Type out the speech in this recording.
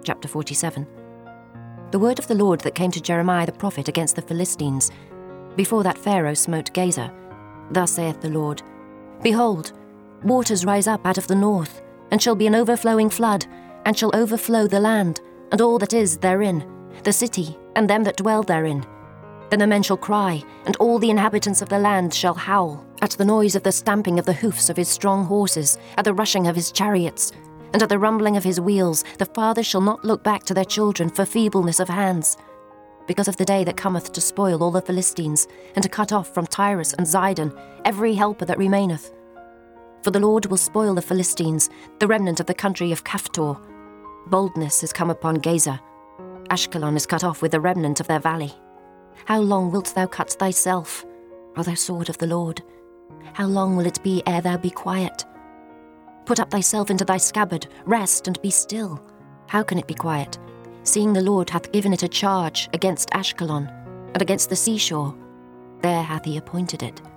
Chapter 47. The word of the Lord that came to Jeremiah the prophet against the Philistines, before that Pharaoh smote Gaza. Thus saith the Lord, Behold, waters rise up out of the north, and shall be an overflowing flood, and shall overflow the land, and all that is therein, the city, and them that dwell therein. Then the men shall cry, and all the inhabitants of the land shall howl, at the noise of the stamping of the hoofs of his strong horses, at the rushing of his chariots, and at the rumbling of his wheels. The fathers shall not look back to their children for feebleness of hands, because of the day that cometh to spoil all the Philistines, and to cut off from Tyrus and Zidon every helper that remaineth. For the Lord will spoil the Philistines, the remnant of the country of Caphtor. Boldness is come upon Gaza. Ashkelon is cut off with the remnant of their valley. How long wilt thou cut thyself, O thou sword of the Lord? How long will it be ere thou be quiet? Put up thyself into thy scabbard, rest and be still. How can it be quiet, seeing the Lord hath given it a charge against Ashkelon, and against the seashore? There hath he appointed it.